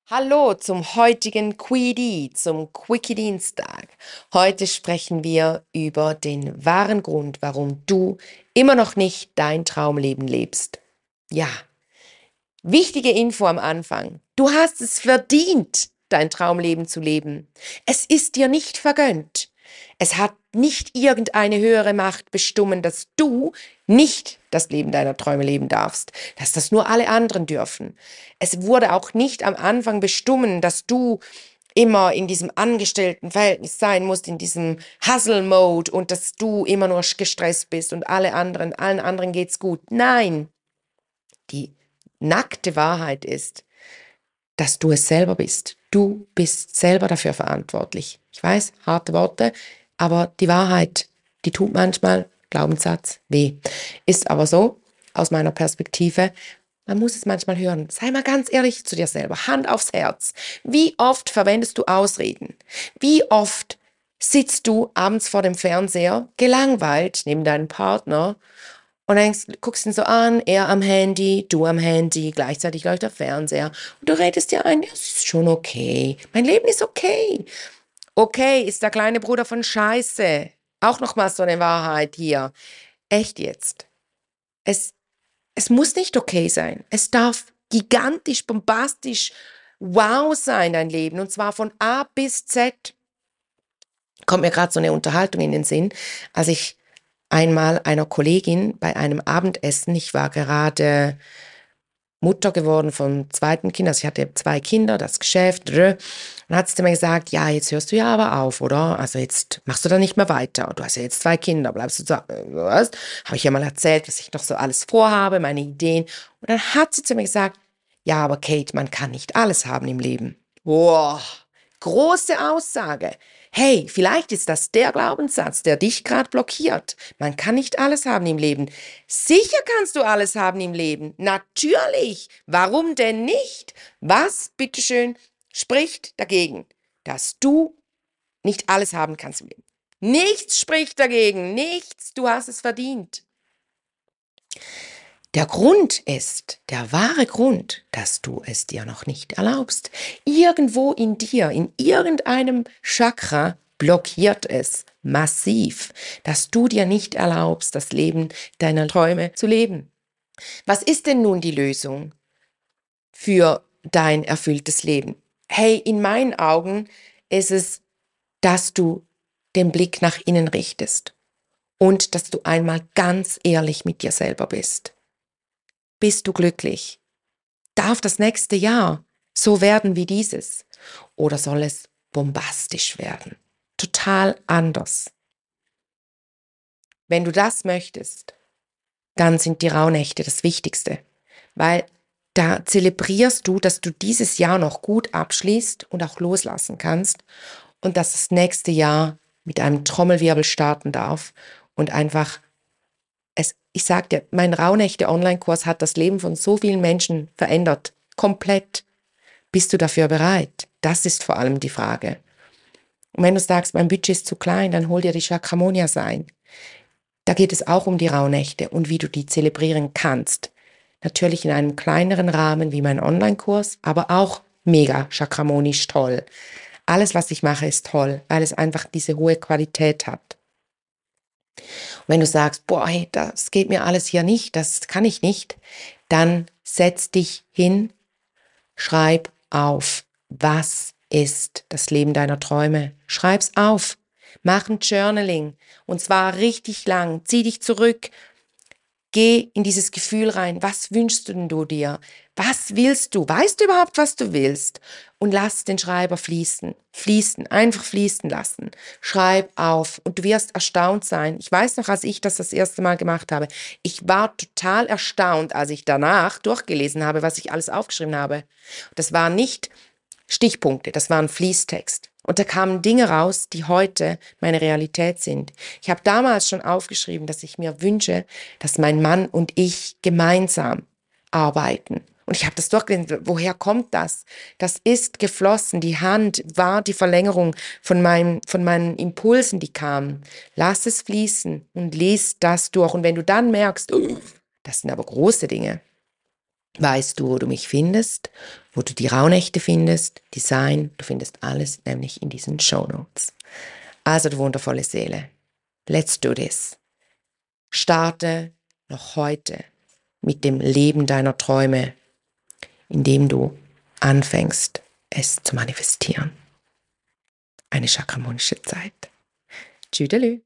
Hallo zum heutigen Quickie, zum Quickie-Dienstag. Heute sprechen wir über den wahren Grund, warum du immer noch nicht dein Traumleben lebst. Ja, wichtige Info am Anfang. Du hast es verdient, dein Traumleben zu leben. Es ist dir nicht vergönnt. Es hat nicht irgendeine höhere Macht bestimmt, dass du nicht das Leben deiner Träume leben darfst, dass das nur alle anderen dürfen. Es wurde auch nicht am Anfang bestimmt, dass du immer in diesem Angestelltenverhältnis sein musst, in diesem Hustle-Mode und dass du immer nur gestresst bist und allen anderen geht's gut. Nein, die nackte Wahrheit ist, dass du es selber bist. Du bist selber dafür verantwortlich. Ich weiß, harte Worte, aber die Wahrheit, die tut manchmal, Glaubenssatz, weh. Ist aber so, aus meiner Perspektive, man muss es manchmal hören. Sei mal ganz ehrlich zu dir selber, Hand aufs Herz. Wie oft verwendest du Ausreden? Wie oft sitzt du abends vor dem Fernseher, gelangweilt neben deinem Partner und denkst, guckst ihn so an, er am Handy, du am Handy, gleichzeitig läuft der Fernseher. Und du redest dir ein, ja, es ist schon okay. Mein Leben ist okay. Okay ist der kleine Bruder von Scheiße. Auch nochmal so eine Wahrheit hier. Echt jetzt. Es, es muss nicht okay sein. Es darf gigantisch, bombastisch, wow sein, dein Leben. Und zwar von A bis Z. Kommt mir gerade so eine Unterhaltung in den Sinn, als ich einmal einer Kollegin bei einem Abendessen, ich war gerade Mutter geworden vom zweiten Kind, also ich hatte 2 Kinder, das Geschäft, und dann hat sie zu mir gesagt, ja, jetzt hörst du ja aber auf, oder? Also jetzt machst du da nicht mehr weiter. Du hast ja jetzt 2 Kinder, bleibst du zu, was? Habe ich ja mal erzählt, was ich noch so alles vorhabe, meine Ideen. Und dann hat sie zu mir gesagt, ja, aber Kate, man kann nicht alles haben im Leben. Boah, große Aussage. Hey, vielleicht ist das der Glaubenssatz, der dich gerade blockiert. Man kann nicht alles haben im Leben. Sicher kannst du alles haben im Leben. Natürlich. Warum denn nicht? Was, bitteschön, spricht dagegen, dass du nicht alles haben kannst im Leben? Nichts spricht dagegen. Nichts. Du hast es verdient. Der Grund ist, der wahre Grund, dass du es dir noch nicht erlaubst. Irgendwo in dir, in irgendeinem Chakra blockiert es massiv, dass du dir nicht erlaubst, das Leben deiner Träume zu leben. Was ist denn nun die Lösung für dein erfülltes Leben? Hey, in meinen Augen ist es, dass du den Blick nach innen richtest und dass du einmal ganz ehrlich mit dir selber bist. Bist du glücklich? Darf das nächste Jahr so werden wie dieses? Oder soll es bombastisch werden? Total anders. Wenn du das möchtest, dann sind die Rauhnächte das Wichtigste, weil da zelebrierst du, dass du dieses Jahr noch gut abschließt und auch loslassen kannst und dass das nächste Jahr mit einem Trommelwirbel starten darf und einfach ich sag dir, mein Rauhnächte-Online-Kurs hat das Leben von so vielen Menschen verändert. Komplett. Bist du dafür bereit? Das ist vor allem die Frage. Und wenn du sagst, mein Budget ist zu klein, dann hol dir die Chakramonias ein. Da geht es auch um die Rauhnächte und wie du die zelebrieren kannst. Natürlich in einem kleineren Rahmen wie mein Online-Kurs, aber auch mega chakramonisch toll. Alles, was ich mache, ist toll, weil es einfach diese hohe Qualität hat. Und wenn du sagst, boah, hey, das geht mir alles hier nicht, das kann ich nicht, dann setz dich hin, schreib auf, was ist das Leben deiner Träume. Schreib's auf. Mach ein Journaling. Und zwar richtig lang. Zieh dich zurück. Geh in dieses Gefühl rein. Was wünschst du denn du dir? Was willst du? Weißt du überhaupt, was du willst? Und lass den Schreiber fließen. Fließen. Einfach fließen lassen. Schreib auf. Und du wirst erstaunt sein. Ich weiß noch, als ich das erste Mal gemacht habe. Ich war total erstaunt, als ich danach durchgelesen habe, was ich alles aufgeschrieben habe. Das war nicht Stichpunkte, das war ein Fließtext. Und da kamen Dinge raus, die heute meine Realität sind. Ich habe damals schon aufgeschrieben, dass ich mir wünsche, dass mein Mann und ich gemeinsam arbeiten. Und ich habe das durchgelesen. Woher kommt das? Das ist geflossen. Die Hand war die Verlängerung von meinen Impulsen, die kamen. Lass es fließen und lies das durch. Und wenn du dann merkst, das sind aber große Dinge, weißt du, wo du mich findest, wo du die Rauhnächte findest, Design, du findest alles nämlich in diesen Shownotes. Also, du wundervolle Seele, let's do this. Starte noch heute mit dem Leben deiner Träume, indem du anfängst, es zu manifestieren. Eine chakramonische Zeit. Tschüdelü.